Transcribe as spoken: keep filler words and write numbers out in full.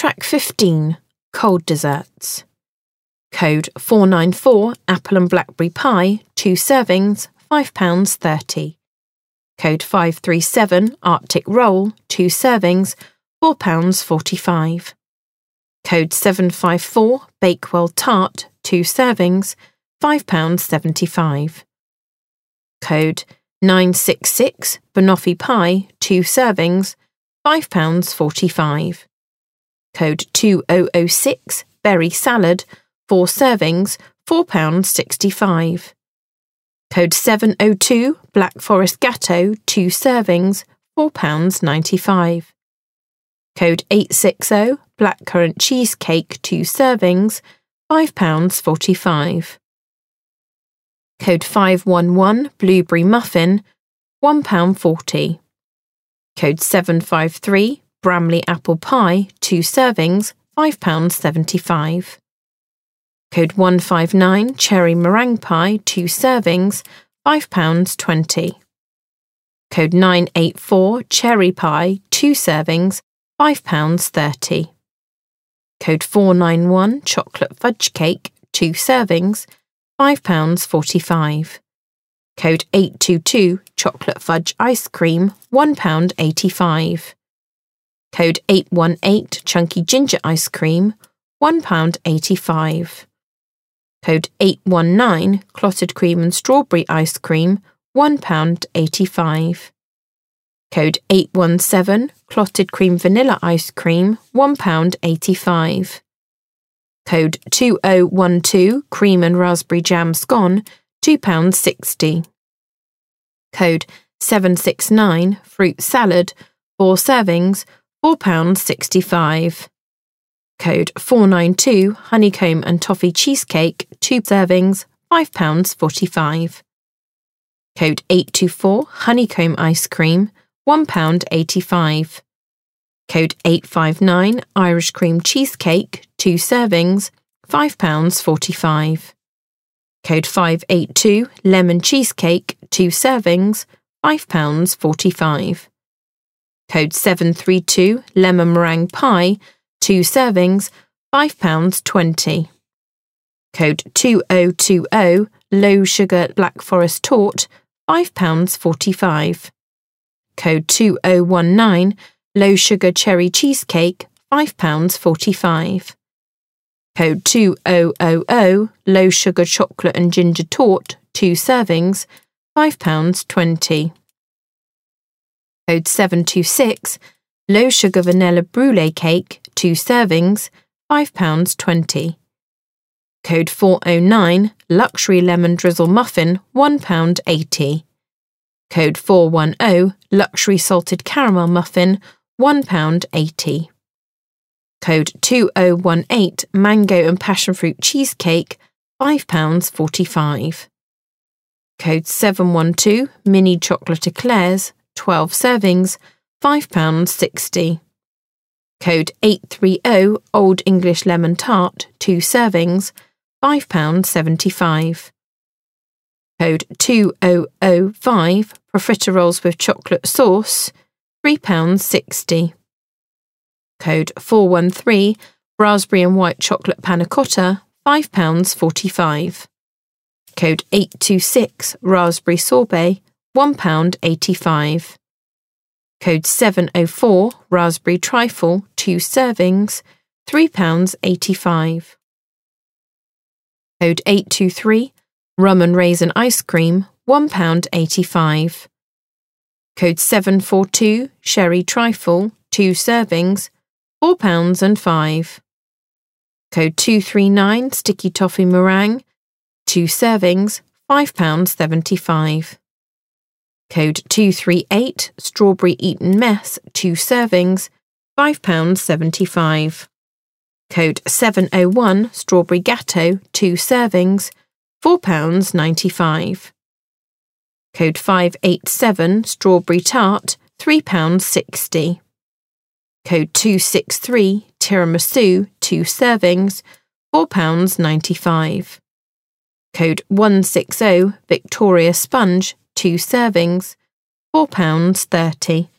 Track fifteen, Cold Desserts. Code four nine four Apple and Blackberry Pie, two servings, five pounds thirty. Code five three seven Arctic Roll, two servings, four pounds forty-five. Code seven five four Bakewell Tart, two servings, five pounds seventy-five. Code nine six six Banoffee Pie, two servings, five pounds forty-five. Code two oh oh six Berry Salad, four servings, four pounds sixty-five. Code seven oh two Black Forest Gatto, two servings, four pounds ninety-five. Code eight six oh Blackcurrant Cheesecake, two servings, five pounds forty-five. Code five one one Blueberry Muffin, one pound forty. Code seven five three Bramley Apple Pie, two servings, five pounds seventy-five. Code one five nine Cherry Meringue Pie, two servings, five pounds twenty. Code nine eight four Cherry Pie, two servings, five pounds thirty. Code four nine one Chocolate Fudge Cake, two servings, five pounds forty-five. Code eight two two Chocolate Fudge Ice Cream, one pound eighty-five. Code eight one eight Chunky Ginger Ice Cream, one pound eighty-five. Code eight one nine Clotted Cream and Strawberry Ice Cream, one pound eighty-five. Code eight one seven Clotted Cream Vanilla Ice Cream, one pound eighty-five. Code two oh one two Cream and Raspberry Jam Scone, two pounds sixty. Code seven six nine Fruit Salad, four servings, four pounds sixty-five. Code four nine two Honeycomb and Toffee Cheesecake, two servings, five pounds forty-five. Code eight two four Honeycomb Ice Cream, one pound eighty-five. Code eight five nine Irish Cream Cheesecake, two servings, five pounds forty-five. Code five eight two Lemon Cheesecake, two servings, five pounds forty-five. Code seven three two Lemon Meringue Pie, two servings, five pounds twenty. Code two oh two oh Low Sugar Black Forest Torte, five pounds forty-five. Code two oh one nine Low Sugar Cherry Cheesecake, five pounds forty-five. Code two oh oh oh Low Sugar Chocolate and Ginger Torte, two servings, five pounds twenty. Code seven two six Low Sugar Vanilla Brulee Cake, two servings, five pounds twenty. Code four oh nine Luxury Lemon Drizzle Muffin, one pound eighty. Code four one oh Luxury Salted Caramel Muffin, one pound eighty. Code two oh one eight Mango and Passion Fruit Cheesecake, five pounds forty-five. Code seven one two Mini Chocolate Eclairs, twelve servings, five pounds sixty. Code eight three oh Old English Lemon Tart, two servings, five pounds seventy-five. Code two oh oh five Profiteroles with Chocolate Sauce, three pounds sixty. Code four one three Raspberry and White Chocolate Panna Cotta, five pounds forty-five. Code eight two six Raspberry Sorbet, one pound eighty-five. Code seven oh four Raspberry Trifle, two servings, three pounds eighty-five. Code eight two three Rum and Raisin Ice Cream, one pound eighty-five. Code seven four two Sherry Trifle, two servings, four pounds and five. Code two three nine Sticky Toffee Meringue, two servings, five pounds seventy-five. Code two three eight Strawberry Eaten Mess, two servings, five pounds seventy-five. Code seven oh one Strawberry Gatto, two servings, four pounds ninety-five. Code five eight seven Strawberry Tart, three pounds sixty. Code two six three Tiramisu, two servings, four pounds ninety-five. Code one six oh Victoria Sponge, two servings, four pounds thirty.